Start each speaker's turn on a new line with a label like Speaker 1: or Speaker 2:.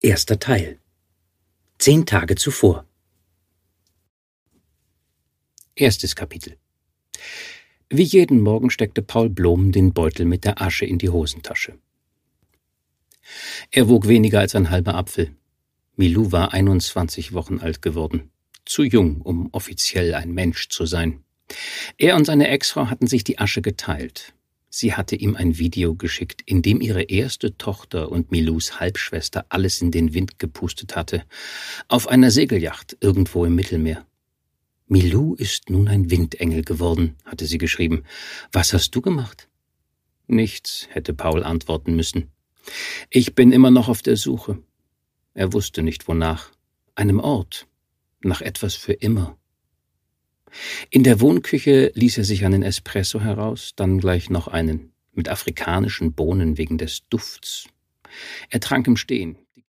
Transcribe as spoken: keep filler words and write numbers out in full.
Speaker 1: Erster Teil. Zehn Tage zuvor. Erstes Kapitel. Wie jeden Morgen steckte Paul Blohm den Beutel mit der Asche in die Hosentasche. Er wog weniger als ein halber Apfel. Milou war einundzwanzig Wochen alt geworden. Zu jung, um offiziell ein Mensch zu sein. Er und seine Ex-Frau hatten sich die Asche geteilt. Sie hatte ihm ein Video geschickt, in dem ihre erste Tochter und Milous Halbschwester alles in den Wind gepustet hatte. Auf einer Segelyacht irgendwo im Mittelmeer. Milou ist nun ein Windengel geworden, hatte sie geschrieben. Was hast du gemacht? Nichts, hätte Paul antworten müssen. Ich bin immer noch auf der Suche. Er wusste nicht wonach. Einem Ort. Nach etwas für immer. In der Wohnküche ließ er sich einen Espresso heraus, dann gleich noch einen, mit afrikanischen Bohnen wegen des Dufts. Er trank im Stehen,